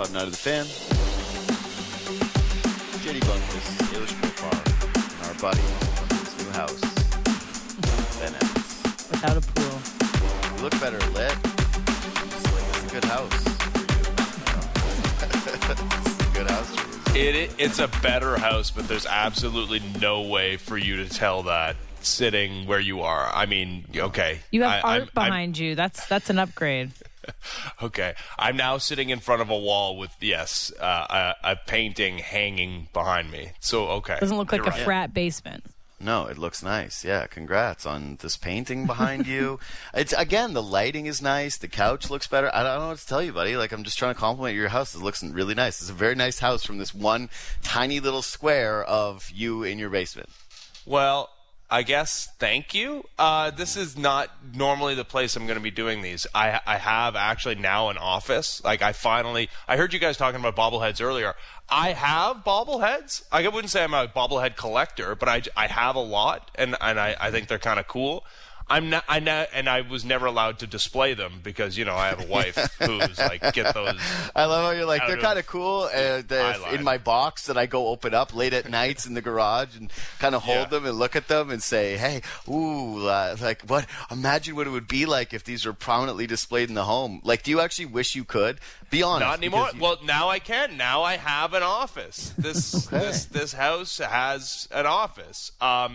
I'm Night of the Fan. JD Bunkus, Ailish Profar, and our buddy from his new house, Ben Evans. Without a pool. You look better lit. It's a good house for you. It's a good house for you. It's a better house, but there's absolutely no way for you to tell that sitting where you are. I mean, okay. You have art behind you. That's an upgrade. Okay. I'm now sitting in front of a wall with, a painting hanging behind me. So, okay. Doesn't look like You're a right. frat basement. No, it looks nice. Yeah, congrats on this painting behind you. It's again, the lighting is nice. The couch looks better. I don't know what to tell you, buddy. Like, I'm just trying to compliment your house. It looks really nice. It's a very nice house from this one tiny little square of you in your basement. Well, I guess thank you. This is not normally the place I'm going to be doing these. I have actually now an office. Like, I heard you guys talking about bobbleheads earlier. I have bobbleheads. I wouldn't say I'm a bobblehead collector, but I have a lot, and I think they're kind of cool. And I was never allowed to display them because, I have a wife who's like, get those. I love how you're like, they're kind of cool. In my box that I go open up late at nights in the garage and kind of hold them and look at them and say, hey, imagine what it would be like if these were prominently displayed in the home. Like, do you actually wish you could? Be honest. Not anymore. Well, now I can. Now I have an office. This house has an office.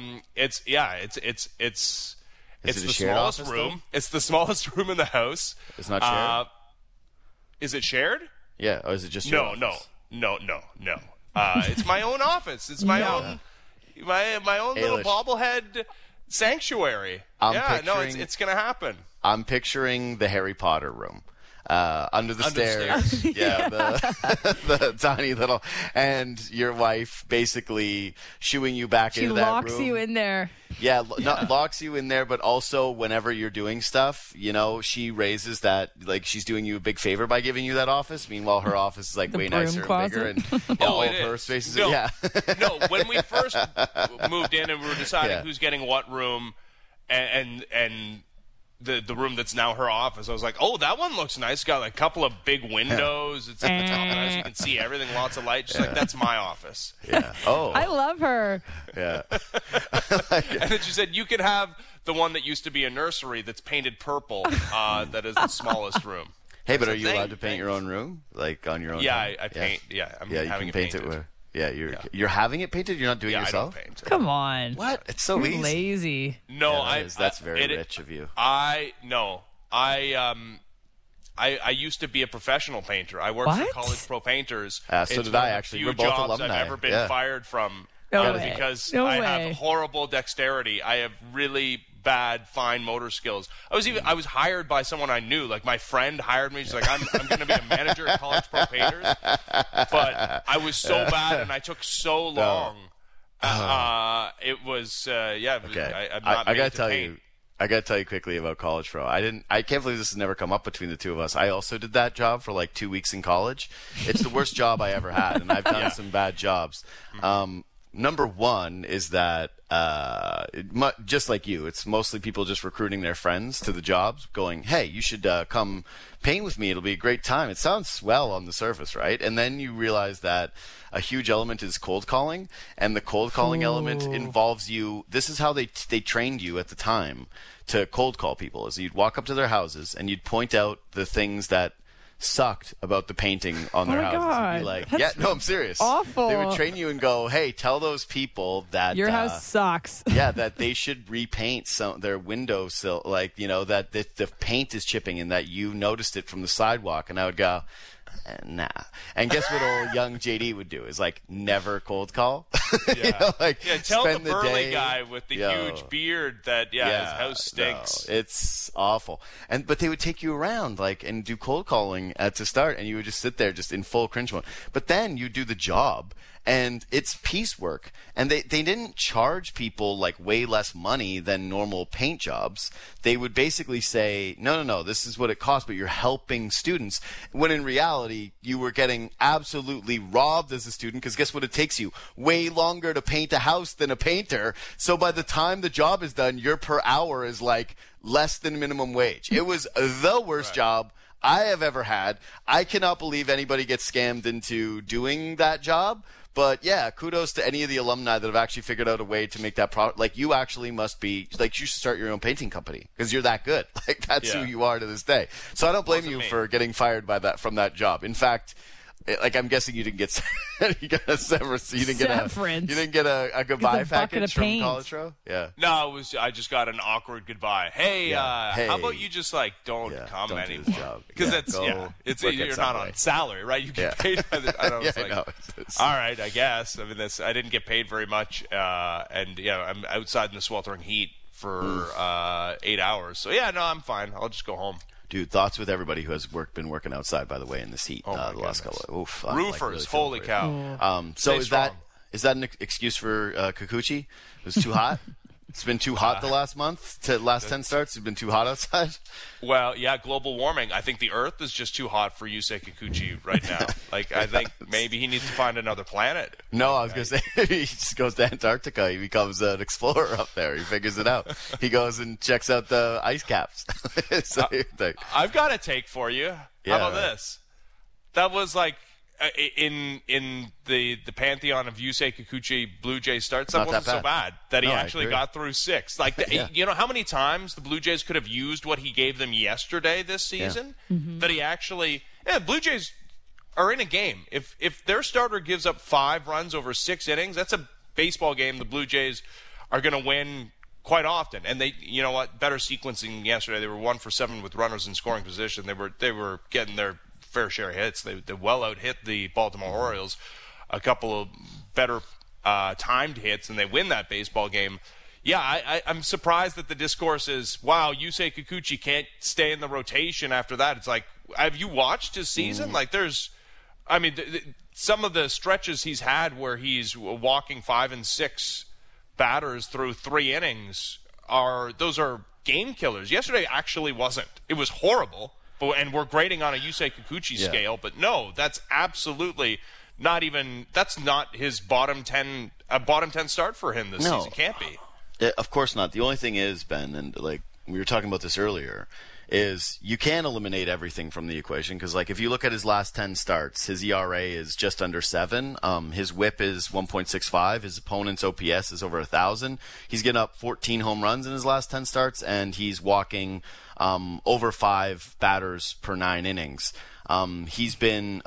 It's the smallest room. It's the smallest room in the house. It's not shared? Is it shared? Yeah, or is it just your office? No. It's my own office. It's my own little bobblehead sanctuary. It's going to happen. I'm picturing the Harry Potter room. Under the stairs. Yeah, the tiny little, and your wife basically shooing you back into that room. She locks you in there. Yeah, locks you in there, but also whenever you're doing stuff, she raises that, like, she's doing you a big favor by giving you that office. Meanwhile, her office is like way nicer and bigger, and all of her spaces. No, when we first moved in and we were deciding who's getting what room, and the room that's now her office, I was like, oh, that one looks nice. It's got like a couple of big windows. It's at the top of the house. You can see everything, lots of light. She's like, that's my office. Yeah. Oh. I love her. Yeah. And then she said, you could have the one that used to be a nursery that's painted purple, that is the smallest room. Hey, but are you allowed to paint your own room? Like on your own Yeah, home? I paint. Yeah, I'm you having can paint it painted. You're having it painted? You're not doing it yourself? I don't paint it. Come on. What? It's so You're easy. lazy. No, that's very rich of you. I used to be a professional painter. I worked for College Pro Painters. So did I, actually. We're both jobs alumni. I've ever been fired from because No I way. have horrible dexterity. I have really bad fine motor skills. I was hired by someone I knew. Like, my friend hired me. She's like, I'm going to be a manager at College Pro Painters. But I was so bad and I took so long. It was Okay. I'm not I made gotta to tell paint. you. I got to tell you quickly about College Pro. I can't believe this has never come up between the two of us. I also did that job for like 2 weeks in college. It's the worst job I ever had, and I've done some bad jobs. Number one is that, just like you, it's mostly people just recruiting their friends to the jobs, going, hey, you should come paint with me. It'll be a great time. It sounds swell on the surface, right? And then you realize that a huge element is cold calling, and the cold calling element involves you. This is how they trained you at the time to cold call people, is you'd walk up to their houses and you'd point out the things that sucked about the painting on their houses. God. You'd be like, I'm serious. Awful. They would train you and go, hey, tell those people that Your house sucks. that they should repaint their windowsill, like, that the paint is chipping and that you noticed it from the sidewalk. And I would go, nah. And guess what old young JD would do is like never cold call. Tell the spend burly day, guy with the huge beard that his house stinks. No, it's awful. But they would take you around and do cold calling to start, and you would just sit there just in full cringe mode. But then you do the job, and it's piecework. And they didn't charge people like way less money than normal paint jobs. They would basically say, no, this is what it costs, but you're helping students. When in reality, you were getting absolutely robbed as a student, because guess what? It takes you way longer to paint a house than a painter. So by the time the job is done, your per hour is like less than minimum wage. It was the worst job I have ever had. I cannot believe anybody gets scammed into doing that job. But yeah, kudos to any of the alumni that have actually figured out a way to make that product. Like, you actually must be, like, you should start your own painting company because you're that good. Like, that's who you are to this day. So I don't blame you for getting fired from that job. In fact, like, I'm guessing you didn't get you got a severance. You didn't get a goodbye package from College Row. Yeah. No, I just got an awkward goodbye. Hey, how about you just like don't come anymore? Because you're not on salary, right? You get paid by the. I don't know. All right, I guess. I mean, I didn't get paid very much, and I'm outside in the sweltering heat for 8 hours. So I'm fine. I'll just go home. Dude, thoughts with everybody who has been working outside, by the way, in this heat the last couple of roofers, really holy cow. So is that an excuse for Kikuchi? It was too hot? It's been too hot the last month? Last 10 starts? It's been too hot outside? Well, yeah, global warming. I think the Earth is just too hot for Yusei Kikuchi right now. Like, I think maybe he needs to find another planet. No, I was going to say, he just goes to Antarctica. He becomes an explorer up there. He figures it out. He goes and checks out the ice caps. I've got a take for you. How about this? That was like, in the pantheon of Yusei Kikuchi Blue Jays starts, that wasn't so bad that he actually got through 6. Like, you know how many times the Blue Jays could have used what he gave them yesterday this season? Yeah. Mm-hmm. That he actually, Blue Jays are in a game. If their starter gives up 5 runs over 6 innings, that's a baseball game the Blue Jays are going to win quite often. And they, you know what, better sequencing yesterday. They were 1 for 7 with runners in scoring position. They were getting their fair share of hits. They well out-hit the Baltimore Orioles. A couple of better timed hits, and they win that baseball game. Yeah, I'm surprised that the discourse is, wow, Yusei Kikuchi can't stay in the rotation after that. It's like, have you watched his season? Like, some of the stretches he's had where he's walking 5 and 6 batters through 3 innings are game killers. Yesterday actually wasn't. It was horrible. And we're grading on a Yusei Kikuchi scale, but no, that's absolutely not even. That's not his bottom 10 start for him this season. Can't be. Of course not. The only thing is, Ben, and like we were talking about this earlier, is you can eliminate everything from the equation because, like, if you look at his last 10 starts, his ERA is just under 7. His WHIP is 1.65. His opponent's OPS is over 1,000. He's getting up 14 home runs in his last 10 starts, and he's walking over 5 batters per 9 innings. He's been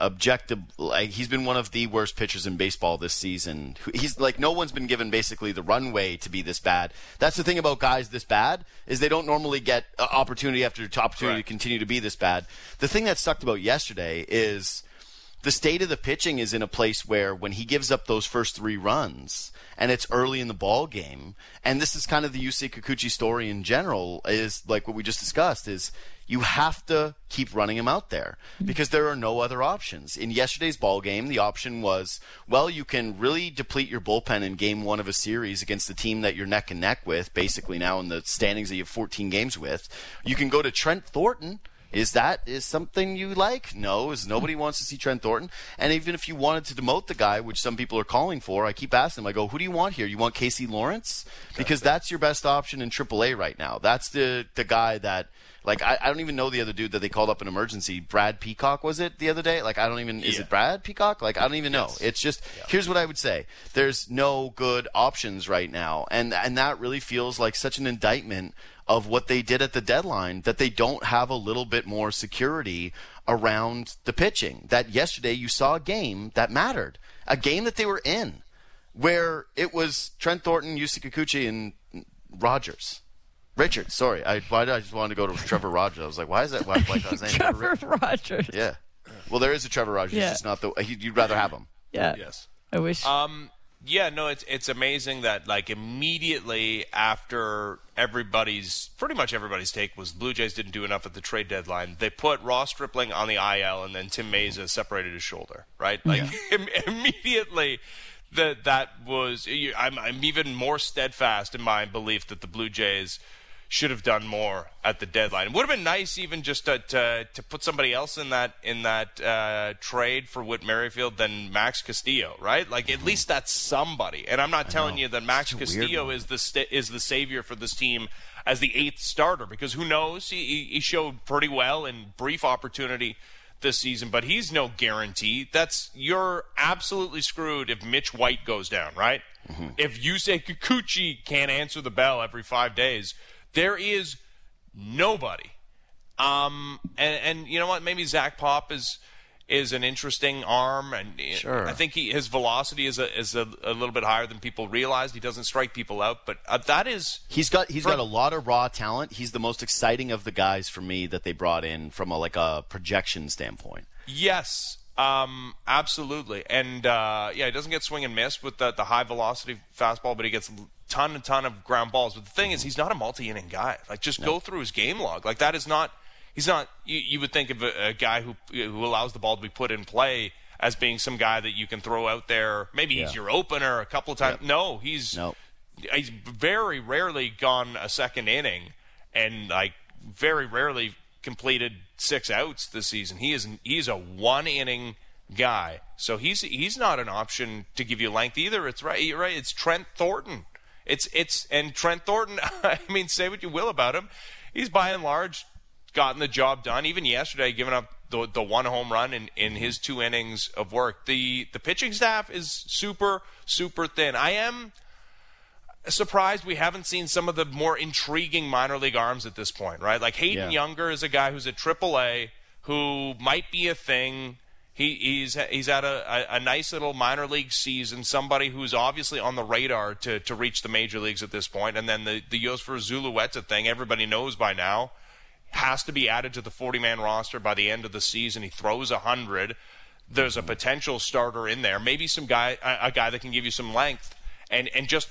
he's been one of the worst pitchers in baseball this season. He's like, no one's been given basically the runway to be this bad. That's the thing about guys this bad, is they don't normally get opportunity after opportunity to continue to be this bad. The thing that sucked about yesterday is the state of the pitching is in a place where when he gives up those first 3 runs and it's early in the ball game, and this is kind of the Yusei Kikuchi story in general, is like what we just discussed, is you have to keep running him out there because there are no other options. In yesterday's ball game, the option was, well, you can really deplete your bullpen in game 1 of a series against the team that you're neck and neck with, basically now in the standings that you have 14 games with. You can go to Trent Thornton. Is something you like? No, nobody wants to see Trent Thornton. And even if you wanted to demote the guy, which some people are calling for, I keep asking them, I go, who do you want here? You want Casey Lawrence? Because that's your best option in AAA right now. That's the guy that, like, I don't even know the other dude that they called up in emergency. Brad Peacock, was it, the other day? Like, I don't even, is it Brad Peacock? Like, I don't even know. It's just, here's what I would say. There's no good options right now. And that really feels like such an indictment of what they did at the deadline, that they don't have a little bit more security around the pitching. That yesterday you saw a game that mattered, a game that they were in, where it was Trent Thornton, Yusei Kikuchi, and Richards. Sorry, why did I just want to go to Trevor Rogers? I was like, why is that? Why his name? Trevor Rogers. Yeah. Well, there is a Trevor Rogers. Yeah. It's just not you'd rather have him. Yeah. Yes. I wish. Yeah, no, it's amazing that, like, immediately after pretty much everybody's take was Blue Jays didn't do enough at the trade deadline, they put Ross Stripling on the IL, and then Tim Meza separated his shoulder, right? Like, immediately that was – I'm even more steadfast in my belief that the Blue Jays should have done more at the deadline. It would have been nice even just to put somebody else in that trade for Whit Merrifield than Max Castillo, right? Like at least that's somebody. And I'm not telling you that Max Castillo is the savior for this team as the 8th starter, because who knows? He showed pretty well in brief opportunity this season, but he's no guarantee. You're absolutely screwed if Mitch White goes down, right? Mm-hmm. If Yusei Kikuchi can't answer the bell every 5 days, there is nobody. And you know what? Maybe Zach Pop is an interesting arm, and sure. I think his velocity is a little bit higher than people realize. He doesn't strike people out, but that is he's got a lot of raw talent. He's the most exciting of the guys for me that they brought in from a projection standpoint. Yes. Absolutely. And he doesn't get swing and miss with the high velocity fastball, but he gets a ton of ground balls. But the thing is, he's not a multi-inning guy. Like, just go through his game log. Like, that is not – he's not – you would think of a guy who allows the ball to be put in play as being some guy that you can throw out there. Maybe he's your opener a couple of times. Yep. No, he's very rarely gone a second inning and, like, very rarely completed 6 outs this season. He's a 1-inning guy. So he's not an option to give you length either. It's right. You're right. It's Trent Thornton. And Trent Thornton, I mean, say what you will about him, he's by and large gotten the job done. Even yesterday, giving up the 1 home run in his 2 innings of work. The pitching staff is super, super thin. I am surprised we haven't seen some of the more intriguing minor league arms at this point, right? Like Hayden Younger is a guy who's at AAA who might be a thing. He's had a nice little minor league season, somebody who's obviously on the radar to reach the major leagues at this point. And then the Yosfer Zulueta thing, everybody knows by now, has to be added to the 40-man roster by the end of the season. He throws 100. There's a potential starter in there, maybe a guy that can give you some length. And just,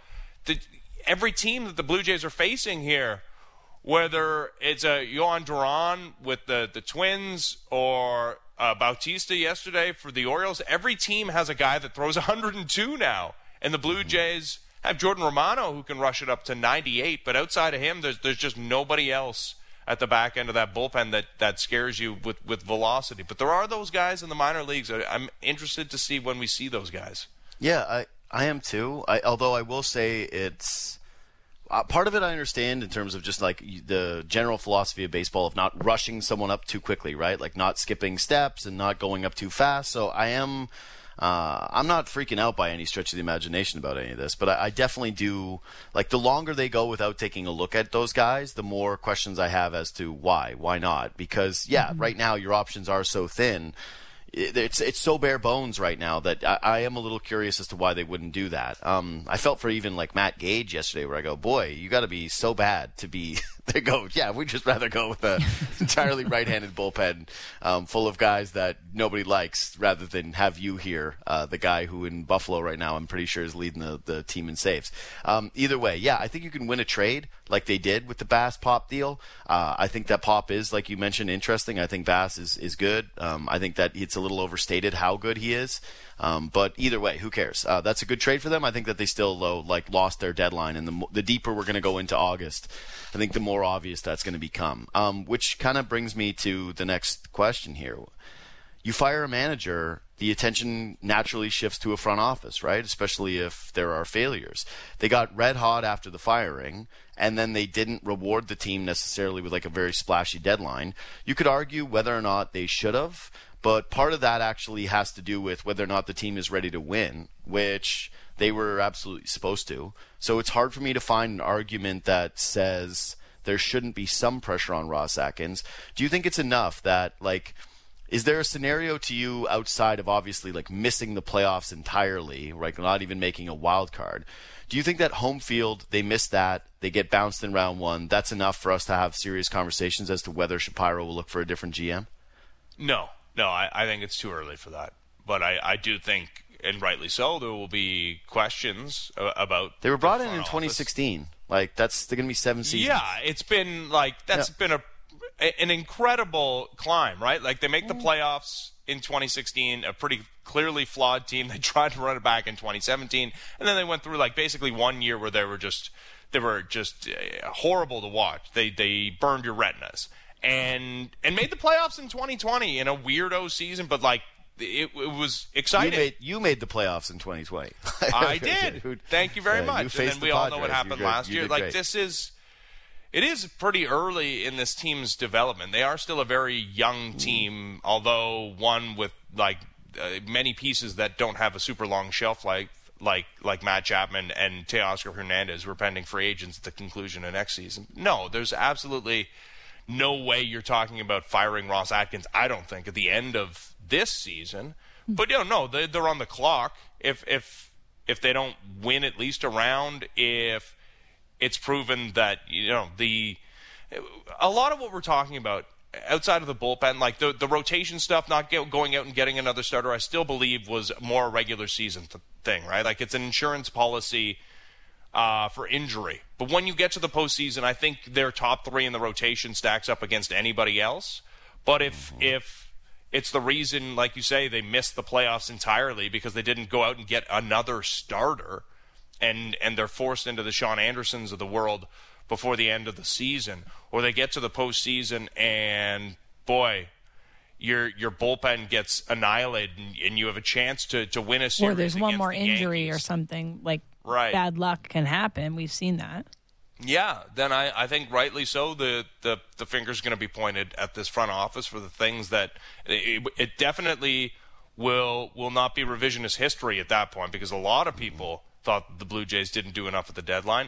every team that the Blue Jays are facing here, whether it's a Yohan Duran with the Twins or Bautista yesterday for the Orioles, every team has a guy that throws 102 now. And the Blue Jays have Jordan Romano who can rush it up to 98. But outside of him, there's just nobody else at the back end of that bullpen that scares you with velocity. But there are those guys in the minor leagues. I'm interested to see when we see those guys. Yeah, I am too. Although I will say it's part of it I understand in terms of just like the general philosophy of baseball of not rushing someone up too quickly, right? Like not skipping steps and not going up too fast. So I'm not freaking out by any stretch of the imagination about any of this, but I definitely do. Like the longer they go without taking a look at those guys, the more questions I have as to why not? Because right now your options are so thin. It's so bare bones right now that I am a little curious as to why they wouldn't do that. I felt for even like Matt Gage yesterday, where I go, boy, you got to be so bad to be. They go, we'd just rather go with an entirely right-handed bullpen full of guys that nobody likes, rather than have you here, the guy who in Buffalo right now I'm pretty sure is leading the team in saves. Either way, I think you can win a trade like they did with the Bass Pop deal. I think that Pop is, like you mentioned, interesting. I think Bass is good. I think that it's a little overstated how good he is. But either way, who cares? That's a good trade for them. I think that they still lost their deadline, and the deeper we're going to go into August, I think the more obvious that's going to become. Which kind of brings me to the next question here. You fire a manager, the attention naturally shifts to a front office, right? Especially if there are failures. They got red hot after the firing, and then they didn't reward the team necessarily with like a very splashy deadline. You could argue whether or not they should have, but part of that actually has to do with whether or not the team is ready to win, which they were absolutely supposed to. So it's hard for me to find an argument that says there shouldn't be some pressure on Ross Atkins. Do you think it's enough that, is there a scenario to you outside of obviously missing the playoffs entirely, right? Not even making a wild card. Do you think that home field, they miss that, they get bounced in round one, that's enough for us to have serious conversations as to whether Shapiro will look for a different GM? No, I think it's too early for that. But I do think, and rightly so, there will be questions about. They were brought in 2016. They're going to be 7 seasons. Yeah, it's been been an incredible climb, right? They make the playoffs in 2016, a pretty clearly flawed team. They tried to run it back in 2017, and then they went through basically 1 year where they were just just horrible to watch. They burned your retinas and made the playoffs in 2020 in a weirdo season, but like it was exciting. You made the playoffs in 2020. I did. Thank you very much. And then we all know what happened last year. Like great. It is pretty early in this team's development. They are still a very young team, although one with like many pieces that don't have a super long shelf life, like Matt Chapman and Teoscar Hernandez, who are pending free agents at the conclusion of next season. No, there's absolutely no way you're talking about firing Ross Atkins, I don't think, at the end of this season. But no, they're on the clock. If they don't win at least a round, if it's proven that a lot of what we're talking about outside of the bullpen, like the rotation stuff, not going out and getting another starter, I still believe was more a regular season thing, right? Like it's an insurance policy for injury. But when you get to the postseason, I think their top three in the rotation stacks up against anybody else. But if it's the reason, like you say, they missed the playoffs entirely because they didn't go out and get another starter, and they're forced into the Sean Andersons of the world before the end of the season, or they get to the postseason and boy, your bullpen gets annihilated and you have a chance to win a series. Or there's one more the injury Yankees. Or something, like Right. bad luck can happen. We've seen that. Yeah, then I think rightly so the finger's going to be pointed at this front office for the things that it definitely will not be revisionist history at that point, because a lot of people thought the Blue Jays didn't do enough at the deadline.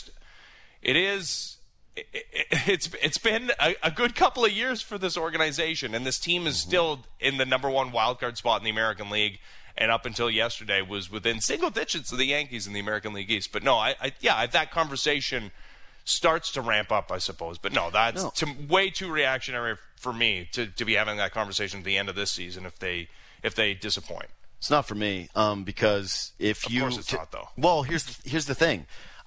It's been a good couple of years for this organization, and this team is still in the number one wildcard spot in the American League, and up until yesterday was within single digits of the Yankees in the American League East. But no, that conversation starts to ramp up, I suppose. But no, that's way too reactionary for me to be having that conversation at the end of this season if they disappoint. It's not for me, because if Of you... course it's not, though. Well, here's the thing.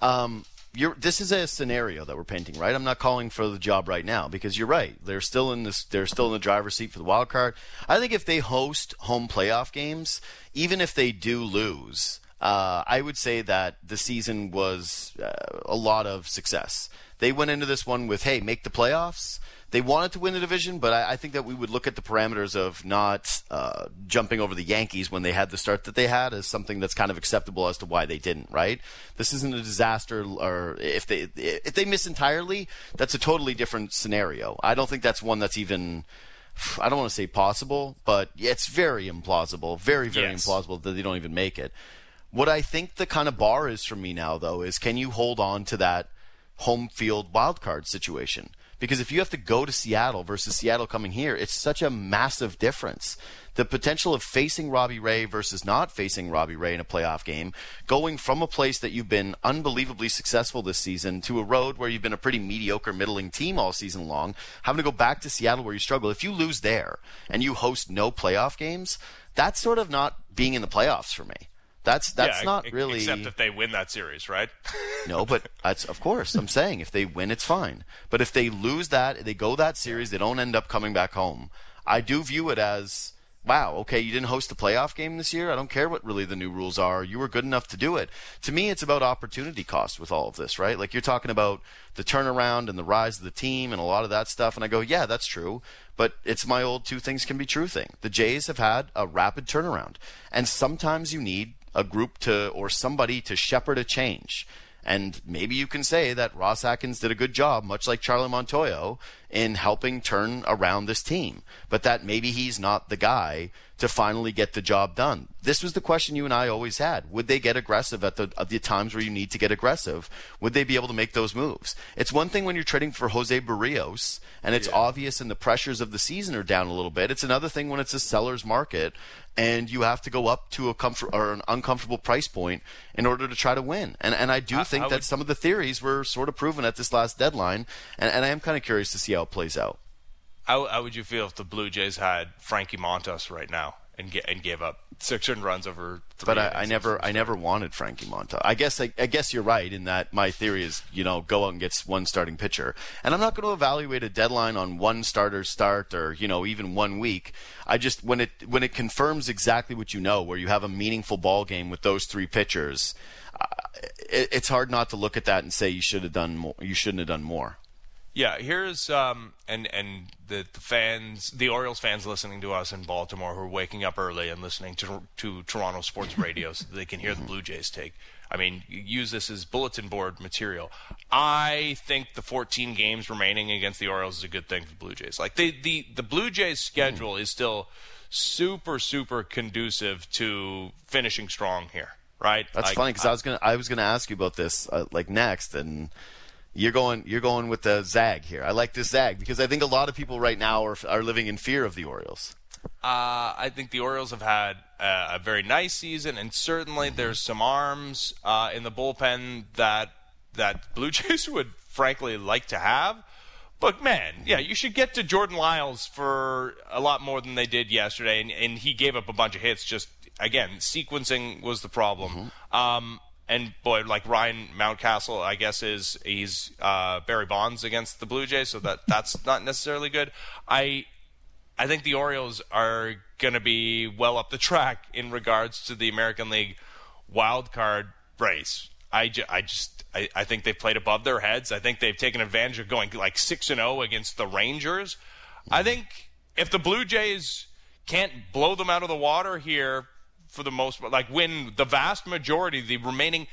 This is a scenario that we're painting, right? I'm not calling for the job right now because you're right. They're still in the driver's seat for the wild card. I think if they host home playoff games, even if they do lose, I would say that the season was a lot of success. They went into this one with, hey, make the playoffs. They wanted to win the division, but I think that we would look at the parameters of not jumping over the Yankees when they had the start that they had as something that's kind of acceptable as to why they didn't, right? This isn't a disaster, or if they miss entirely, that's a totally different scenario. I don't think that's one that's even, I don't want to say possible, but it's very implausible, very, very implausible that they don't even make it. What I think the kind of bar is for me now, though, is can you hold on to that home field wildcard situation? Because if you have to go to Seattle versus Seattle coming here, it's such a massive difference. The potential of facing Robbie Ray versus not facing Robbie Ray in a playoff game, going from a place that you've been unbelievably successful this season to a road where you've been a pretty mediocre middling team all season long, having to go back to Seattle where you struggle. If you lose there and you host no playoff games, that's sort of not being in the playoffs for me. That's not really... Except if they win that series, right? No, but that's, of course, I'm saying if they win, it's fine. But if they lose that, they go that series, they don't end up coming back home. I do view it as, wow, okay, you didn't host a playoff game this year? I don't care what really the new rules are. You were good enough to do it. To me, it's about opportunity cost with all of this, right? Like you're talking about the turnaround and the rise of the team and a lot of that stuff. And I go, yeah, that's true. But it's my old two things can be true thing. The Jays have had a rapid turnaround. And sometimes you need a group or somebody to shepherd a change. And maybe you can say that Ross Atkins did a good job, much like Charlie Montoyo, in helping turn around this team. But that maybe he's not the guy to finally get the job done. This was the question you and I always had. Would they get aggressive at the times where you need to get aggressive? Would they be able to make those moves? It's one thing when you're trading for Jose Barrios, and it's obvious and the pressures of the season are down a little bit. It's another thing when it's a seller's market and you have to go up to an uncomfortable price point in order to try to win. And I do think that some of the theories were sort of proven at this last deadline, and I am kind of curious to see how it plays out. How would you feel if the Blue Jays had Frankie Montas right now and gave up 6 earned runs over 3? But I never wanted Frankie Montas. I guess you're right in that my theory is, go out and get one starting pitcher. And I'm not going to evaluate a deadline on one starter's start or, even 1 week. I just when it confirms exactly what where you have a meaningful ball game with those 3 pitchers, it's hard not to look at that and say you should have done more. You shouldn't have done more. Yeah, here's and the fans, the Orioles fans listening to us in Baltimore who are waking up early and listening to Toronto sports radio so they can hear the Blue Jays take. I mean, use this as bulletin board material. I think the 14 games remaining against the Orioles is a good thing for the Blue Jays. Like the Blue Jays schedule is still super, super conducive to finishing strong here, right? That's funny because I was gonna ask you about this next, and you're going with the zag here. I like this zag because I think a lot of people right now are living in fear of the Orioles. I think the Orioles have had a very nice season, and certainly there's some arms in the bullpen that Blue Jays would frankly like to have. But, man, yeah, you should get to Jordan Lyles for a lot more than they did yesterday, and he gave up a bunch of hits. Just, again, sequencing was the problem. And, boy, like Ryan Mountcastle, I guess, he's Barry Bonds against the Blue Jays, so that's not necessarily good. I think the Orioles are going to be well up the track in regards to the American League wild card race. I think they've played above their heads. I think they've taken advantage of going like 6-0 against the Rangers. I think if the Blue Jays can't blow them out of the water here for the most part, like win the vast majority, the remaining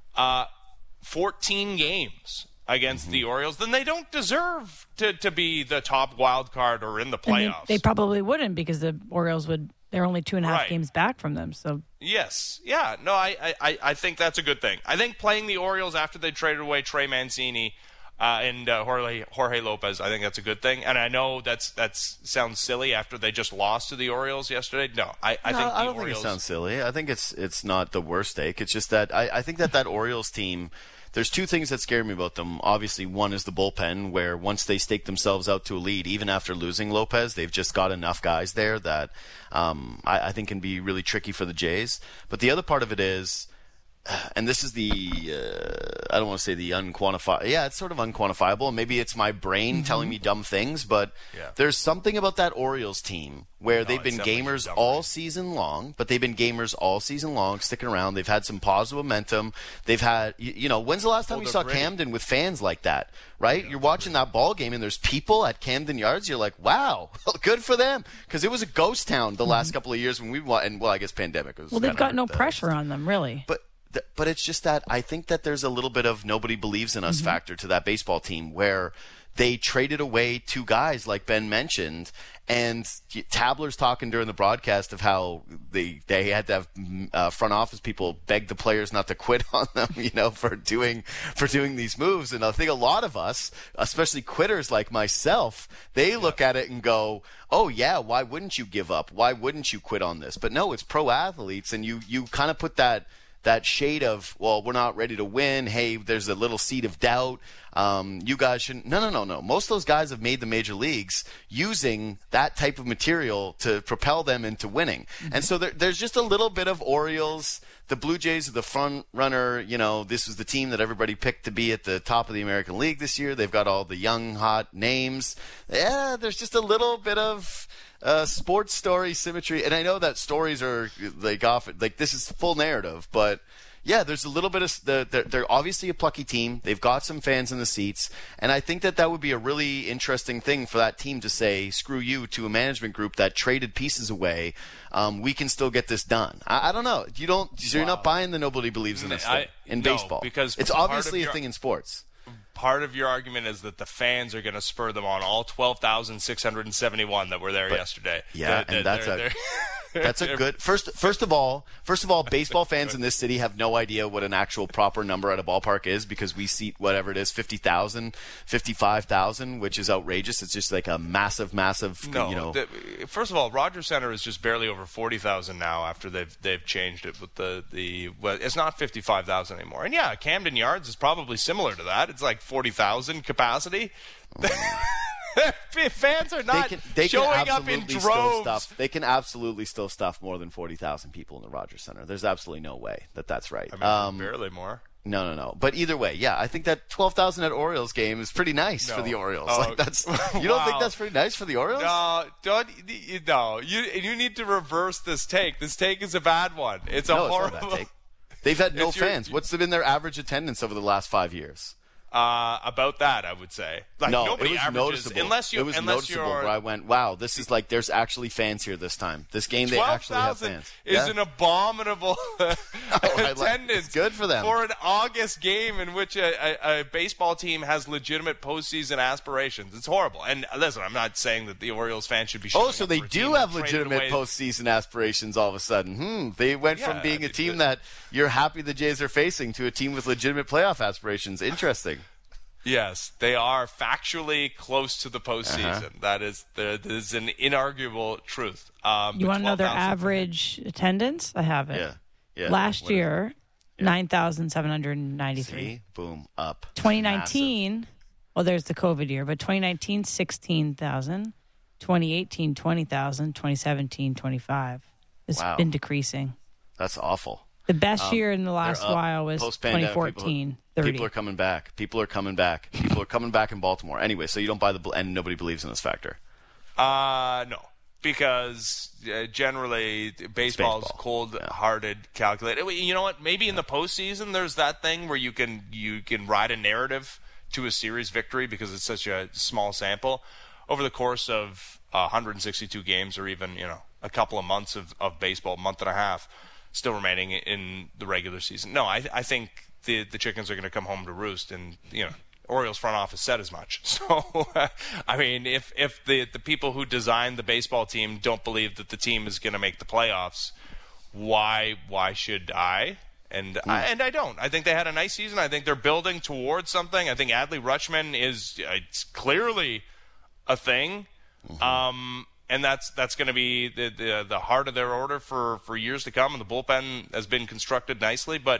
14 games against the Orioles, then they don't deserve to be the top wild card or in the playoffs. They probably wouldn't because the Orioles they're only 2.5 games back from them. So yes. Yeah. No, I think that's a good thing. I think playing the Orioles after they traded away Trey Mancini and Jorge Lopez, I think that's a good thing. And I know that sounds silly after they just lost to the Orioles yesterday. No, I think I don't think it sounds silly. I think it's not the worst take. It's just that I think that Orioles team, there's two things that scare me about them. Obviously, one is the bullpen, where once they stake themselves out to a lead, even after losing Lopez, they've just got enough guys there that I think can be really tricky for the Jays. But the other part of it is, and this is I don't want to say the unquantifiable. Yeah, it's sort of unquantifiable. Maybe it's my brain telling me dumb things, but there's something about that Orioles team where they've been gamers all season long, sticking around. They've had some positive momentum. They've had, when's the last time you saw Camden with fans like that, right? Yeah, you're watching that ball game and there's people at Camden Yards. You're like, wow, good for them. Because it was a ghost town the last couple of years when we won. And, I guess pandemic was. Well, they've got no pressure on them, really. But it's just that I think that there's a little bit of nobody believes in us factor to that baseball team where they traded away two guys like Ben mentioned, and Tabler's talking during the broadcast of how they had to have front office people beg the players not to quit on them, for doing these moves. And I think a lot of us, especially quitters like myself, they look at it and go, oh yeah, why wouldn't you give up? Why wouldn't you quit on this? But no, it's pro athletes, and you kind of put that shade of, well, we're not ready to win. Hey, there's a little seed of doubt. You guys shouldn't. No. Most of those guys have made the major leagues using that type of material to propel them into winning. And so there's just a little bit of Orioles. The Blue Jays are the front runner. This was the team that everybody picked to be at the top of the American League this year. They've got all the young, hot names. Yeah, there's just a little bit of sports story symmetry, and I know that stories are this is full narrative, but yeah, there's a little bit of they're obviously a plucky team. They've got some fans in the seats, and I think that would be a really interesting thing for that team to say, screw you, to a management group that traded pieces away. We can still get this done. I don't know. You're not buying the nobody believes in this thing in baseball, because it's obviously a thing in sports. Part of your argument is that the fans are going to spur them on, all 12,671 that were there yesterday. Yeah, and that's a good first of all, baseball fans in this city have no idea what an actual proper number at a ballpark is, because we seat whatever it is, 50,000, 55,000, which is outrageous. It's just like a massive first of all, Rogers Center is just barely over 40,000 now after they've changed it with it's not 55,000 anymore. And yeah, Camden Yards is probably similar to that. It's like 40,000 capacity. Fans are not showing up in droves. They can absolutely still stuff more than 40,000 people in the Rogers Center. There's absolutely no way that's right. I mean, barely more. No. But either way, yeah, I think that 12,000 at Orioles game is pretty nice for the Orioles. You don't think that's pretty nice for the Orioles? No, you need to reverse this take. This take is a bad one. It's a horrible. It's not a bad take. They've had no fans. What's been their average attendance over the last 5 years? About that, I would say. Like, no, nobody it was averages, noticeable. unless you, it was unless noticeable you're, where I went, wow, this is like there's actually fans here this time. This game, they actually have fans. Is an abominable attendance. It's good for them. For an August game in which a baseball team has legitimate postseason aspirations. It's horrible. And listen, I'm not saying that the Orioles fans should be showing so up they for a do team have that traded legitimate away. postseason aspirations all of a sudden. They went from being a team that you're happy the Jays are facing to a team with legitimate playoff aspirations. Interesting. Yes, they are factually close to the postseason. That is an inarguable truth. You want to know their average attendance? I have it. Yeah. Last year, 9,793. See? Boom, up. 2019, Massive. well, there's the COVID year, but 2019, 16,000. 2018, 20,000. 2017, 25. It's been decreasing. That's awful. The best year in the last while was 2014. People are coming back. People are coming back in Baltimore. Anyway, so you don't buy and nobody believes in this factor. No, because generally baseball's cold-hearted, calculated. You know what? Maybe in the postseason there's that thing where you can ride a narrative to a series victory because it's such a small sample. Over the course of 162 games, or even a couple of months of baseball, a month and a half, still remaining in the regular season. No, I think the chickens are going to come home to roost, and Orioles front office said as much. So, I mean, if the people who designed the baseball team don't believe that the team is going to make the playoffs, why should I? And I don't. I think they had a nice season. I think they're building towards something. I think Adley Rutschman is it's clearly a thing. Mm-hmm. And that's going to be the heart of their order for years to come. And the bullpen has been constructed nicely. But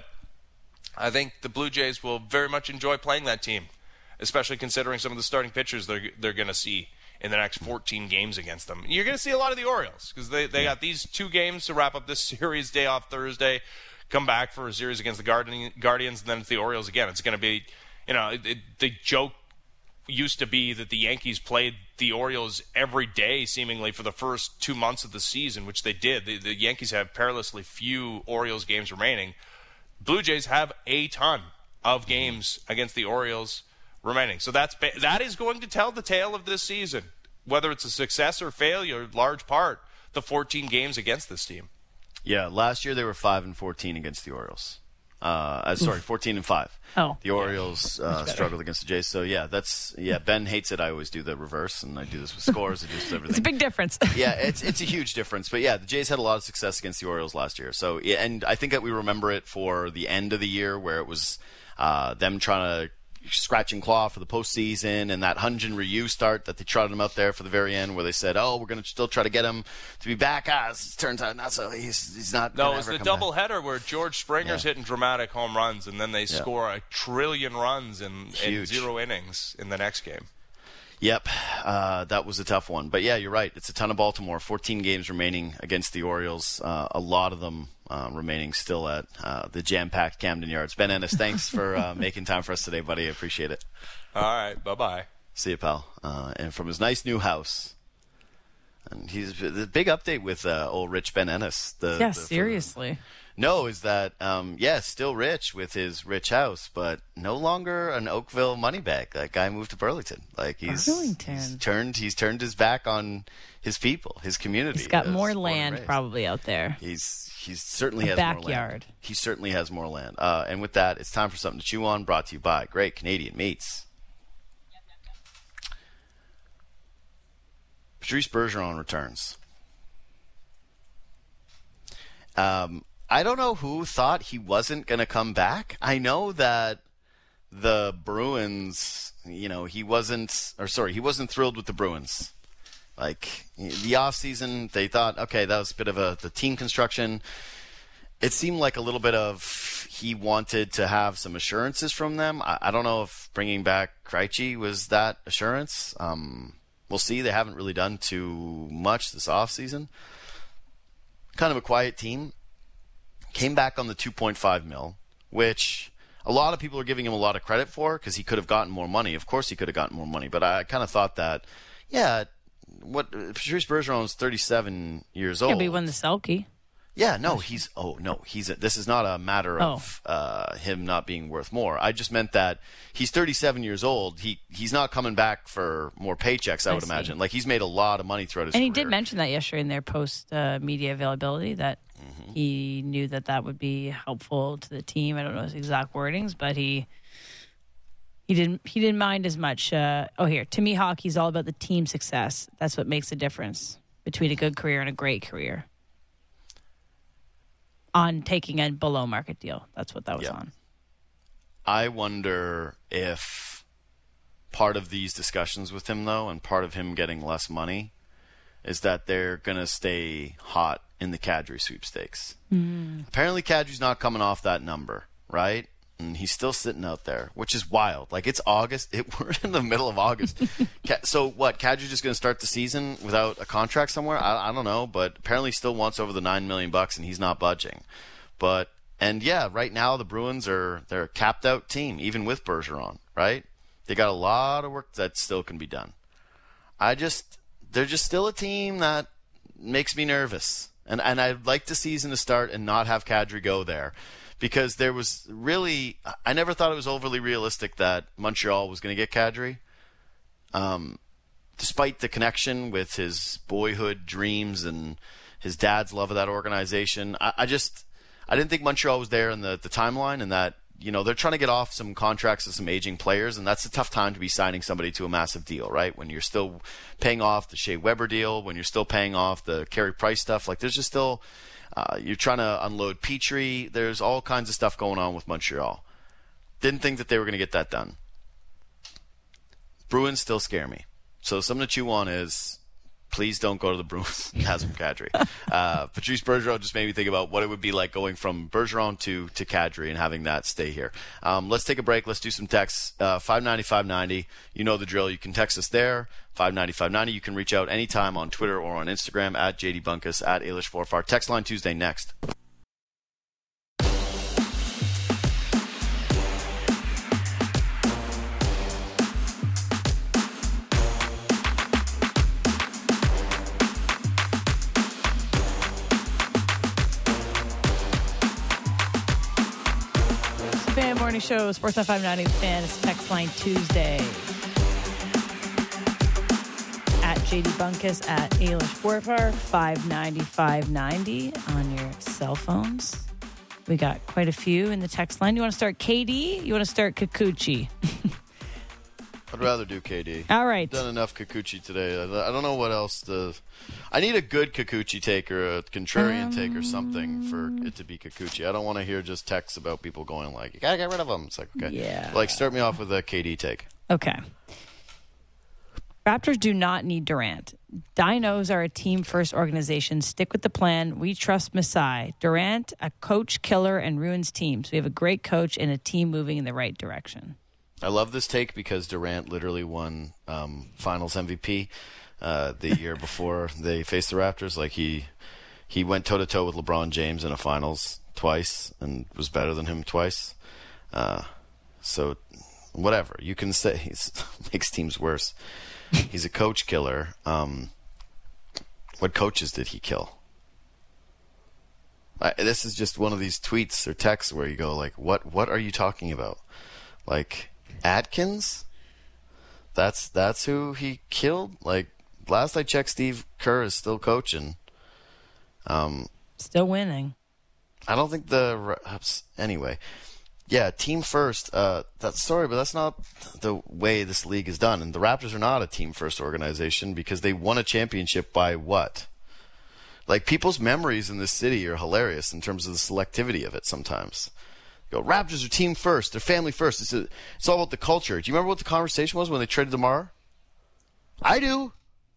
I think the Blue Jays will very much enjoy playing that team, especially considering some of the starting pitchers they're going to see in the next 14 games against them. You're going to see a lot of the Orioles because they got these 2 games to wrap up this series, day off Thursday, come back for a series against the Guardians, and then it's the Orioles again. It's going to be, the joke used to be that the Yankees played the Orioles every day seemingly for the first 2 months of the season, which they did. The Yankees have perilously few Orioles games remaining. Blue Jays have a ton of games against the Orioles remaining. So that is going to tell the tale of this season, whether it's a success or failure, large part, the 14 games against this team. Yeah, last year they were 5-14 against the Orioles. 14-5. Oh, the Orioles struggled against the Jays. So Ben hates it. I always do the reverse, and I do this with scores. I do this with everything. It's a big difference. Yeah, it's a huge difference. But the Jays had a lot of success against the Orioles last year. So and I think that we remember it for the end of the year where it was them trying to scratch and claw for the postseason, and that Hyun-Jin Ryu start that they trotted him out there for the very end, where they said, "Oh, we're going to still try to get him to be back." It turns out not so. He's not. No, it was the doubleheader where George Springer's hitting dramatic home runs, and then they score 1 trillion runs in 0 innings in the next game. Yep, that was a tough one. But you're right. It's a ton of Baltimore. 14 games remaining against the Orioles. A lot of them remaining still at the jam-packed Camden Yards. Ben Ennis, thanks for making time for us today, buddy. I appreciate it. All right, bye-bye. See you, pal. And from his nice new house. And he's the big update with old Rich Ben Ennis. Seriously. Is that still rich with his rich house, but no longer an Oakville money bag. That guy moved to Burlington. Like he's turned his back on his people, his community. He's got more land probably out there. He certainly has backyard. more land. He certainly has more land. And with that, it's time for something to chew on. Brought to you by Great Canadian Meats. Patrice Bergeron returns. I don't know who thought he wasn't going to come back. I know that the Bruins, he wasn't thrilled with the Bruins. Like, the offseason, they thought, okay, that was a bit of the team construction. It seemed like a little bit of he wanted to have some assurances from them. I don't know if bringing back Krejci was that assurance. We'll see. They haven't really done too much this offseason. Kind of a quiet team. Came back on the $2.5 million, which a lot of people are giving him a lot of credit for because he could have gotten more money. Of course he could have gotten more money, but I kind of thought that, Patrice Bergeron is 37 years old. Yeah, but he won the Selke. Yeah, no, he's this is not a matter of him not being worth more. I just meant that he's 37 years old. He's not coming back for more paychecks, I would imagine. Like, he's made a lot of money throughout his career. And he did mention that yesterday in their post media availability that he knew that would be helpful to the team. I don't know his exact wordings, but he didn't mind as much. To me, hockey's all about the team success. That's what makes the difference between a good career and a great career. On taking a below market deal. That's what that was on. I wonder if part of these discussions with him, though, and part of him getting less money, is that they're going to stay hot in the Kadri sweepstakes. Apparently, Kadri's not coming off that number, right? And he's still sitting out there, which is wild. Like, it's August. We're in the middle of August. So what, Kadri's just going to start the season without a contract somewhere? I don't know, but apparently still wants over the $9 million, and he's not budging. Right now the Bruins they're a capped out team, even with Bergeron, right? They got a lot of work that still can be done. They're just still a team that makes me nervous. And I'd like the season to start and not have Kadri go there. Because there was really, I never thought it was overly realistic that Montreal was going to get Kadri. Despite the connection with his boyhood dreams and his dad's love of that organization, I didn't think Montreal was there in the timeline, and that, they're trying to get off some contracts with some aging players, and that's a tough time to be signing somebody to a massive deal, right? When you're still paying off the Shea Weber deal, when you're still paying off the Carey Price stuff, like there's just still... you're trying to unload Petrie. There's all kinds of stuff going on with Montreal. Didn't think that they were going to get that done. Bruins still scare me. So something to chew on is, please don't go to the Bruins and have some Kadri. Patrice Bergeron just made me think about what it would be like going from Bergeron to Kadri and having that stay here. Let's take a break. Let's do some texts. 590-590. You know the drill. You can text us there. 590-590. You can reach out anytime on Twitter or on Instagram at JD Bunkus, at Ailish Forfar. Text line Tuesday next. Fan Morning Show, Sports on 590 Fan. It's text line Tuesday. At JD Bunkus, at Ailish Forfar, 590-590 on your cell phones. We got quite a few in the text line. You want to start KD? You want to start Kikuchi? I'd rather do KD. All right. I've done enough Kikuchi today. I don't know what else to... I need a good Kikuchi take or a contrarian take or something for it to be Kikuchi. I don't want to hear just texts about people going like, you got to get rid of him. It's like, okay. Yeah. Like, start me off with a KD take. Okay. Raptors do not need Durant. Dinos are a team-first organization. Stick with the plan. We trust Masai. Durant, a coach killer and ruins teams. We have a great coach and a team moving in the right direction. I love this take because Durant literally won Finals MVP the year before they faced the Raptors. Like he went toe-to-toe with LeBron James in a Finals twice and was better than him twice. So whatever. You can say he makes teams worse. He's a coach killer. What coaches did he kill? This is just one of these tweets or texts where you go like, what are you talking about? Like, Atkins? That's who he killed? Like, last I checked, Steve Kerr is still coaching. Still winning. I don't think anyway. Yeah, team first. Sorry, but that's not the way this league is done. And the Raptors are not a team first organization because they won a championship by what? Like, people's memories in this city are hilarious in terms of the selectivity of it sometimes. You go, Raptors are team first. They're family first. It's all about the culture. Do you remember what the conversation was when they traded DeMar? I do.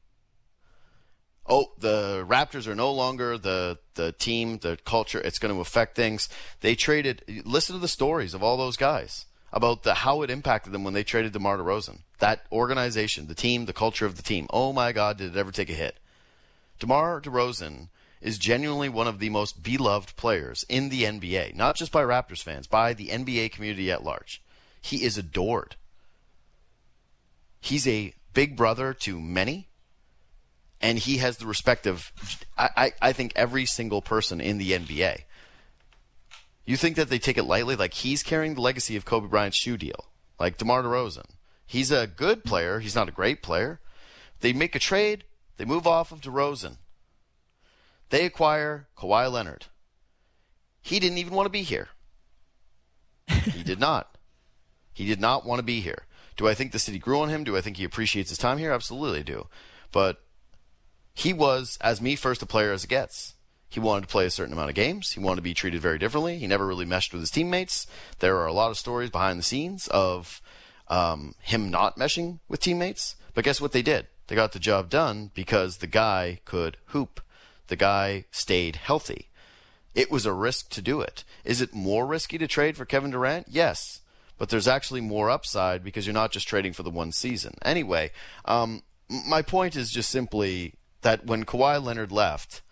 Oh, the Raptors are no longer the team, the culture. It's going to affect things. They traded. Listen to the stories of all those guys about how it impacted them when they traded DeMar DeRozan. That organization, the team, the culture of the team. Oh, my God, did it ever take a hit. DeMar DeRozan is genuinely one of the most beloved players in the NBA, not just by Raptors fans, by the NBA community at large. He is adored. He's a big brother to many. And he has the respect of, I think, every single person in the NBA. You think that they take it lightly? Like, he's carrying the legacy of Kobe Bryant's shoe deal. Like DeMar DeRozan. He's a good player. He's not a great player. They make a trade. They move off of DeRozan. They acquire Kawhi Leonard. He didn't even want to be here. He did not. He did not want to be here. Do I think the city grew on him? Do I think he appreciates his time here? Absolutely do. But he was, as me, first a player as it gets. He wanted to play a certain amount of games. He wanted to be treated very differently. He never really meshed with his teammates. There are a lot of stories behind the scenes of him not meshing with teammates. But guess what they did? They got the job done because the guy could hoop. The guy stayed healthy. It was a risk to do it. Is it more risky to trade for Kevin Durant? Yes. But there's actually more upside because you're not just trading for the one season. Anyway, my point is just simply that when Kawhi Leonard left,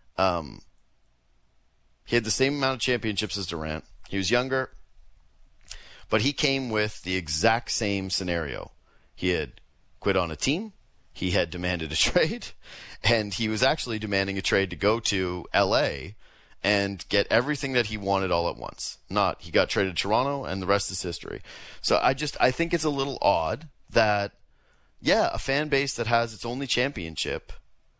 he had the same amount of championships as Durant. He was younger, but he came with the exact same scenario. He had quit on a team. He had demanded a trade, and he was actually demanding a trade to go to L.A. and get everything that he wanted all at once. He got traded to Toronto, and the rest is history. So I think it's a little odd that, a fan base that has its only championship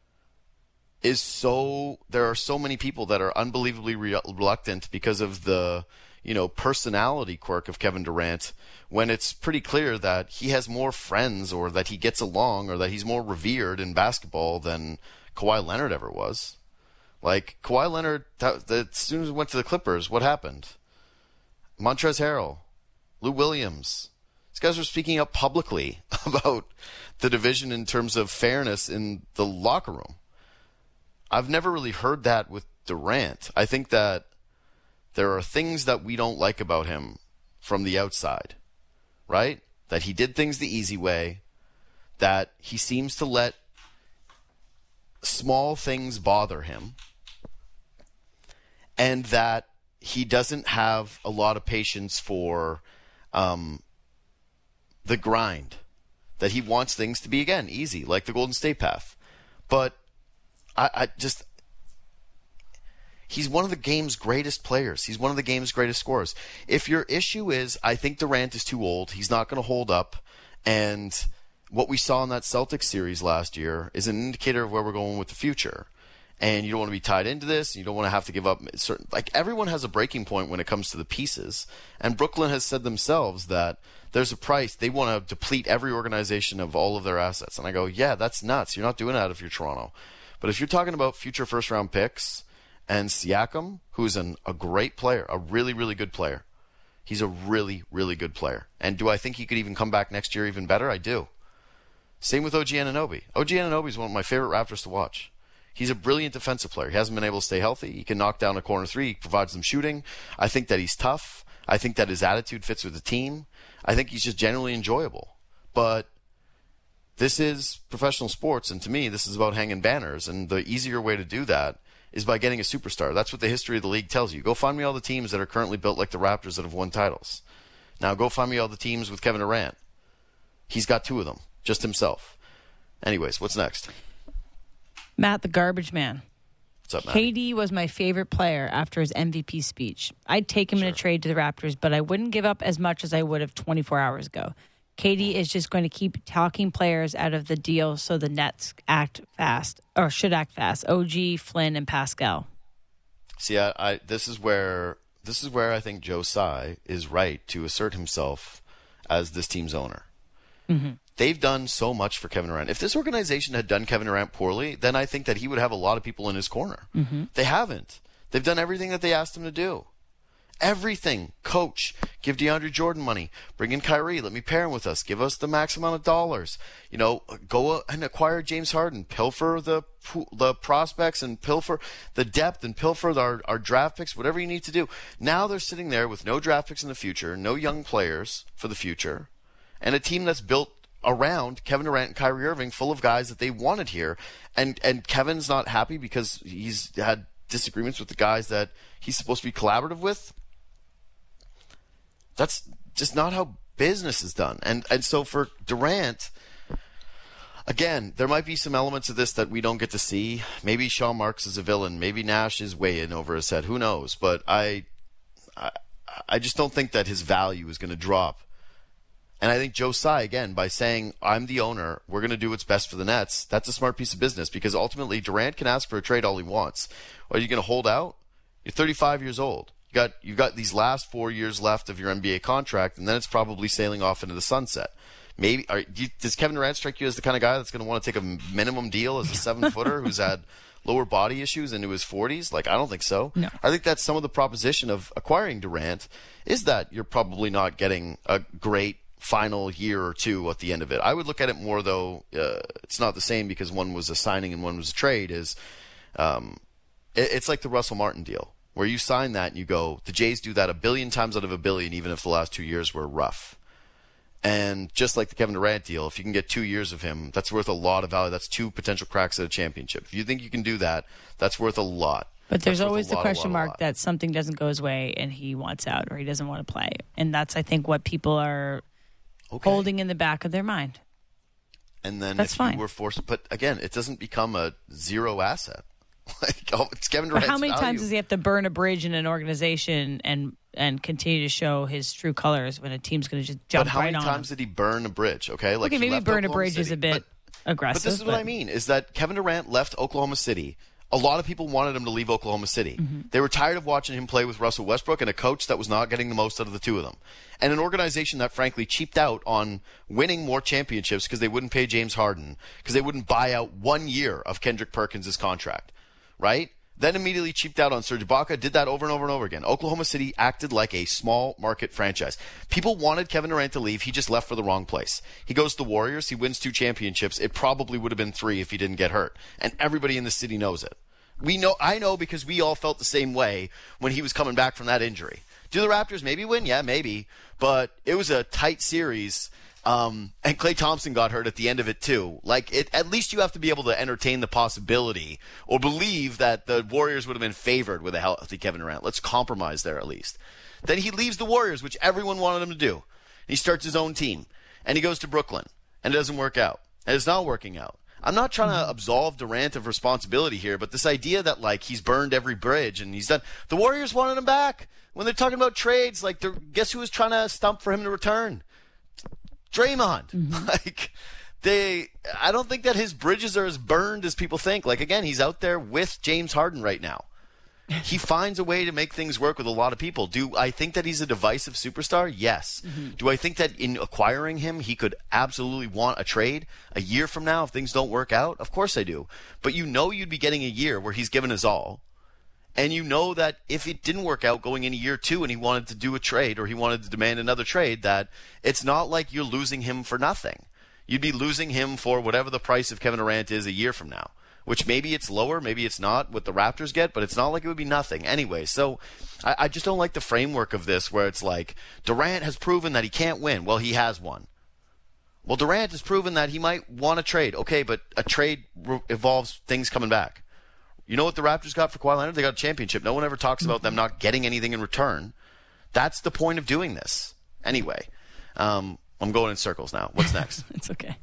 there are so many people that are unbelievably reluctant because of the, personality quirk of Kevin Durant, when it's pretty clear that he has more friends or that he gets along or that he's more revered in basketball than Kawhi Leonard ever was. Like, Kawhi Leonard, as soon as he went to the Clippers, what happened? Montrezl Harrell, Lou Williams. These guys were speaking up publicly about the division in terms of fairness in the locker room. I've never really heard that with Durant. I think that there are things that we don't like about him from the outside, right? That he did things the easy way, that he seems to let small things bother him, and that he doesn't have a lot of patience for the grind, that he wants things to be, again, easy, like the Golden State path. But he's one of the game's greatest players. He's one of the game's greatest scorers. If your issue is, I think Durant is too old, he's not going to hold up, and what we saw in that Celtics series last year is an indicator of where we're going with the future. And you don't want to be tied into this. You don't want to have to give up certain. Like, everyone has a breaking point when it comes to the pieces. And Brooklyn has said themselves that there's a price. They want to deplete every organization of all of their assets. And I go, yeah, that's nuts. You're not doing that if you're Toronto. But if you're talking about future first-round picks and Siakam, who's a great player, a really, really good player. He's a really, really good player. And do I think he could even come back next year even better? I do. Same with OG Anunoby. OG Anunoby is one of my favorite Raptors to watch. He's a brilliant defensive player. He hasn't been able to stay healthy. He can knock down a corner three. He provides them shooting. I think that he's tough. I think that his attitude fits with the team. I think he's just generally enjoyable. But this is professional sports, and to me, this is about hanging banners. And the easier way to do that is by getting a superstar. That's what the history of the league tells you. Go find me all the teams that are currently built like the Raptors that have won titles. Now go find me all the teams with Kevin Durant. He's got 2 of them, just himself. Anyways, what's next? Matt, the garbage man. What's up, Matt? KD was my favorite player after his MVP speech. I'd take him in a trade to the Raptors, but I wouldn't give up as much as I would have 24 hours ago. KD is just going to keep talking players out of the deal so the Nets act fast, or should act fast. OG, Flynn, and Pascal. See, this is where I think Joe Tsai is right to assert himself as this team's owner. Mm-hmm. They've done so much for Kevin Durant. If this organization had done Kevin Durant poorly, then I think that he would have a lot of people in his corner. Mm-hmm. They haven't. They've done everything that they asked him to do. Everything. Coach, give DeAndre Jordan money. Bring in Kyrie. Let me pair him with us. Give us the max amount of dollars. Go and acquire James Harden. Pilfer the prospects and pilfer the depth and pilfer our draft picks, whatever you need to do. Now they're sitting there with no draft picks in the future, no young players for the future, and a team that's built around Kevin Durant and Kyrie Irving, full of guys that they wanted here. And Kevin's not happy because he's had disagreements with the guys that he's supposed to be collaborative with. That's just not how business is done. And so for Durant, Again, there might be some elements of this that we don't get to see. Maybe Sean Marks is a villain. Maybe Nash is way in over his head. Who knows? But I just don't think that his value is going to drop. And I think Joe Tsai, again, by saying, I'm the owner, we're going to do what's best for the Nets, that's a smart piece of business because ultimately Durant can ask for a trade all he wants. Are you going to hold out? You're 35 years old. You've got these last 4 years left of your NBA contract, and then it's probably sailing off into the sunset. Maybe does Kevin Durant strike you as the kind of guy that's going to want to take a minimum deal as a 7-footer who's had lower body issues into his 40s? Like, I don't think so. No. I think that's some of the proposition of acquiring Durant is that you're probably not getting a great final year or two at the end of it. I would look at it more, though, it's not the same because one was a signing and one was a trade, it's like the Russell Martin deal, where you sign that and you go, the Jays do that 1 billion times out of 1 billion, even if the last 2 years were rough. And just like the Kevin Durant deal, if you can get 2 years of him, that's worth a lot of value. That's 2 potential cracks at a championship. If you think you can do that, that's worth a lot. But there's always the question mark that something doesn't go his way and he wants out or he doesn't want to play. And that's, I think, what people are holding in the back of their mind. And then that's fine. You were forced, but again, it doesn't become a zero asset. It's Kevin Durant's But how many value. times does he have to burn a bridge in an organization and continue to show his true colors when a team's going to just jump right on him? But how many times did he burn a bridge? Okay, like maybe burn a bridge is a bit aggressive. But this is what I mean, is that Kevin Durant left Oklahoma City. A lot of people wanted him to leave Oklahoma City. Mm-hmm. They were tired of watching him play with Russell Westbrook and a coach that was not getting the most out of the two of them. And an organization that, frankly, cheaped out on winning more championships because they wouldn't pay James Harden, because they wouldn't buy out 1 year of Kendrick Perkins' contract, right? Then immediately cheaped out on Serge Ibaka, did that over and over and over again. Oklahoma City acted like a small market franchise. People wanted Kevin Durant to leave. He just left for the wrong place. He goes to the Warriors. He wins 2 championships. It probably would have been 3 if he didn't get hurt. And everybody in the city knows it. I know because we all felt the same way when he was coming back from that injury. Do the Raptors maybe win? Yeah, maybe. But it was a tight series. And Klay Thompson got hurt at the end of it too. At least you have to be able to entertain the possibility or believe that the Warriors would have been favored with a healthy Kevin Durant. Let's compromise there at least. Then he leaves the Warriors, which everyone wanted him to do. He starts his own team, and he goes to Brooklyn, and it doesn't work out. And it's not working out. I'm not trying to absolve Durant of responsibility here, but this idea that he's burned every bridge and he's done. The Warriors wanted him back. When they're talking about trades, guess who was trying to stump for him to return? Draymond. Mm-hmm. I don't think that his bridges are as burned as people think. Again, he's out there with James Harden right now. He finds a way to make things work with a lot of people. Do I think that he's a divisive superstar? Yes. Mm-hmm. Do I think that in acquiring him, he could absolutely want a trade a year from now if things don't work out? Of course I do. But you'd be getting a year where he's given his all. And you know that if it didn't work out going into year 2 and he wanted to do a trade or he wanted to demand another trade, that it's not like you're losing him for nothing. You'd be losing him for whatever the price of Kevin Durant is a year from now. Which maybe it's lower, maybe it's not what the Raptors get, but it's not like it would be nothing. Anyway, so I just don't like the framework of this where it's like Durant has proven that he can't win. Well, he has won. Well, Durant has proven that he might want a trade. Okay, but a trade involves things coming back. You know what the Raptors got for Kawhi Leonard? They got a championship. No one ever talks about them not getting anything in return. That's the point of doing this. Anyway, I'm going in circles now. What's next? It's okay.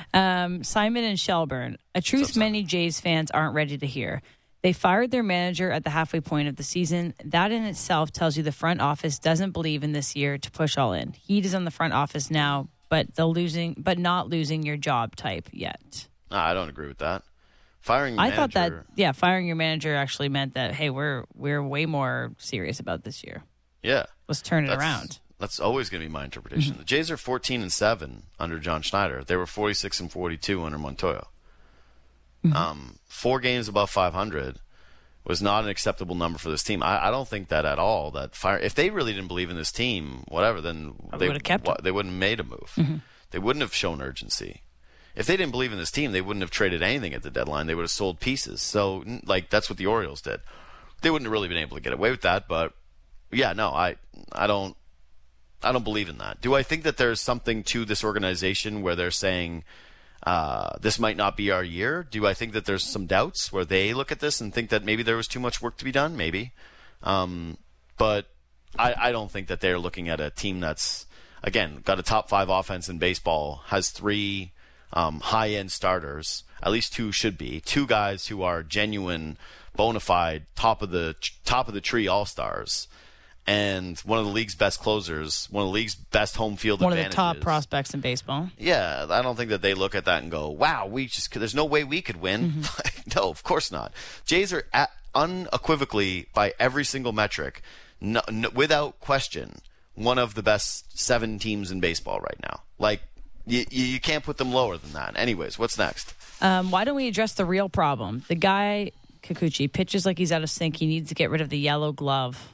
Simon and Shelburne. A truth many Jays fans aren't ready to hear. They fired their manager at the halfway point of the season. That in itself tells you the front office doesn't believe in this year to push all in. Heat is on the front office now, but not losing your job type yet. I don't agree with that. Firing your manager. I thought that firing your manager actually meant that, hey, we're way more serious about this year. Yeah. Let's turn it around. That's always going to be my interpretation. Mm-hmm. The Jays are 14-7 under John Schneider. They were 46-42 under Montoyo. Mm-hmm. 4 games above 500 was not an acceptable number for this team. I don't think that at all. If they really didn't believe in this team, whatever, then they would have made a move. Mm-hmm. They wouldn't have shown urgency. If they didn't believe in this team, they wouldn't have traded anything at the deadline. They would have sold pieces. So, that's what the Orioles did. They wouldn't have really been able to get away with that. But yeah, no, I don't believe in that. Do I think that there's something to this organization where they're saying this might not be our year? Do I think that there's some doubts where they look at this and think that maybe there was too much work to be done? Maybe. But I don't think that they're looking at a team that's, again, got a top 5 offense in baseball, has 3 high-end starters. At least 2 should be. 2 guys who are genuine, bona fide, top of the tree all-stars. And one of the league's best closers, one of the league's best home field advantages. One of the top prospects in baseball. Yeah, I don't think that they look at that and go, wow, there's no way we could win. No, of course not. Jays are unequivocally, by every single metric, without question, one of the best 7 teams in baseball right now. Like, you can't put them lower than that. Anyways, what's next? Why don't we address the real problem? The guy, Kikuchi, pitches like he's out of sync. He needs to get rid of the yellow glove.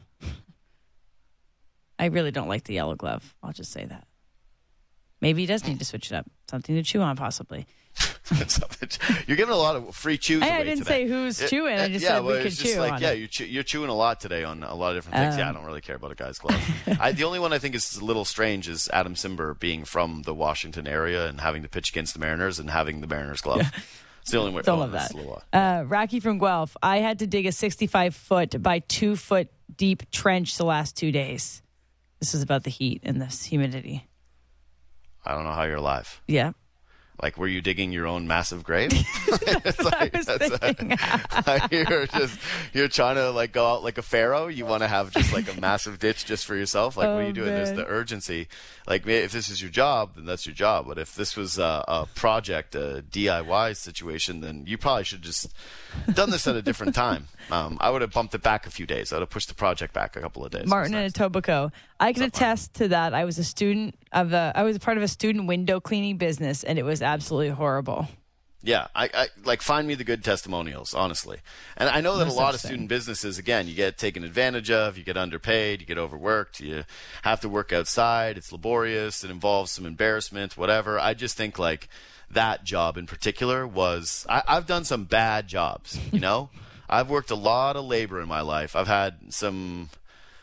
I really don't like the yellow glove. I'll just say that. Maybe he does need to switch it up. Something to chew on, possibly. You're giving a lot of free chews away I didn't today. say who's chewing. I just said we could chew on it. You're chewing a lot today on a lot of different things. I don't really care about a guy's glove. The only one I think is a little strange is Adam Simber being from the Washington area and having to pitch against the Mariners and having the Mariners glove. Yeah. It's the only way. Don't love that. Rocky from Guelph. I had to dig a 65-foot by 2-foot deep trench the last 2 days. This is about the heat and this humidity. I don't know how you're alive. Yeah. Like, were you digging your own massive grave? You're trying to like go out like a pharaoh. You want to have just like a massive ditch just for yourself. Like, what are you doing? There's the urgency. Like, if this is your job, then that's your job. But if this was a project, a DIY situation, then you probably should just done this at a different time. I would have bumped it back a few days. I would have pushed the project back a couple of days. Martin in Etobicoke. I can attest to that. I was I was part of a student window cleaning business, and it was absolutely horrible. Yeah, I like, find me the good testimonials, honestly. And I know that a lot of student businesses, again, you get taken advantage of, you get underpaid, you get overworked, you have to work outside, it's laborious, it involves some embarrassment, whatever. I just think like that job in particular was, I've done some bad jobs, you know? I've worked a lot of labor in my life. I've had some,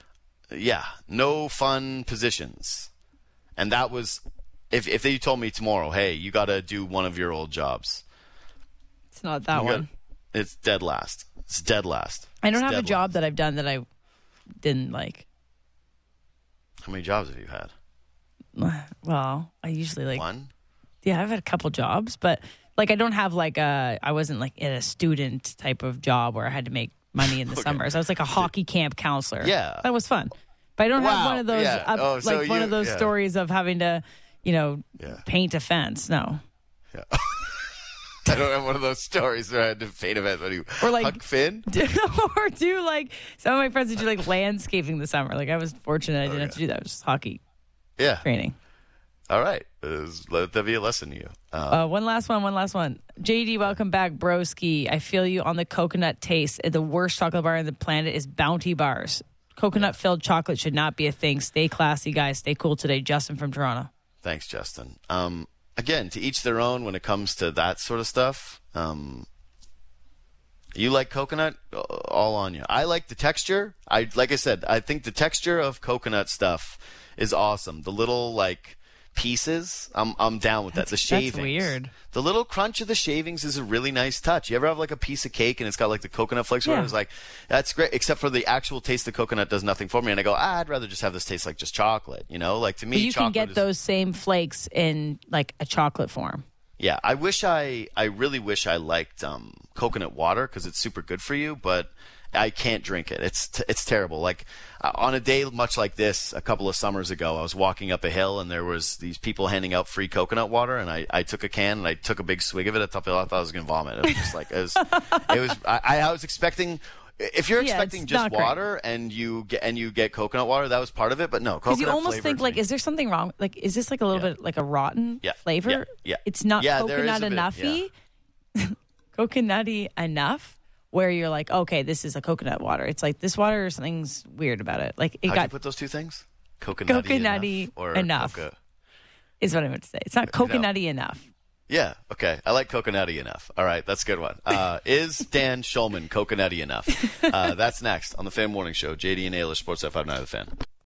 no fun positions. And that was, if you told me tomorrow, hey, you got to do one of your old jobs. It's not that one. It's dead last. It's dead last. I don't have a job that I've done that I didn't like. How many jobs have you had? Well, I usually like one. Yeah, I've had a couple jobs, but like I don't have like I wasn't like in a student type of job where I had to make money in the summers. I was like a hockey camp counselor. Yeah, that was fun. But I don't have one of those one of those stories of having to, paint a fence. No. Yeah. I don't have one of those stories where I had to paint a fence. Or like Huck Finn? Or do like some of my friends would do like landscaping this summer. Like I was fortunate I didn't have to do that. It was just hockey training. All right. Let that be a lesson to you. One last one. JD, welcome back, broski. I feel you on the coconut taste. The worst chocolate bar on the planet is Bounty Bars. Coconut-filled chocolate should not be a thing. Stay classy, guys. Stay cool today. Justin from Toronto. Thanks, Justin. Again, to each their own when it comes to that sort of stuff. You like coconut? All on you. I like the texture. Like I said, I think the texture of coconut stuff is awesome. The little, like, pieces, I'm down with that. The shavings. That's weird. The little crunch of the shavings is a really nice touch. You ever have like a piece of cake and it's got like the coconut flakes? It's like, that's great, except for the actual taste of coconut does nothing for me. And I go, I'd rather just have this taste like just chocolate, Like to me, but you can get those same flakes in like a chocolate form. Yeah, I really wish I liked coconut water because it's super good for you, but I can't drink it. It's terrible. Like on a day much like this, a couple of summers ago, I was walking up a hill and there was these people handing out free coconut water, and I took a can and I took a big swig of it. I thought I was going to vomit. It was just like I was expecting. If you're expecting just water and you get coconut water, that was part of it. But no, coconut. Because you almost think like, is there something wrong? Like, is this like a little bit like a rotten flavor? Yeah. It's not coconut enoughy. Coconutty enough. Where you're like, okay, this is a coconut water. It's like this water, something's weird about it. Like How'd you put those two things? Coconutty enough is what I meant to say. It's not coconutty enough. Yeah, okay. I like coconutty enough. All right, that's a good one. Is Dan Schulman coconutty enough? That's next on the Fan Morning Show. JD and Ayler, Sports 559 The Fan.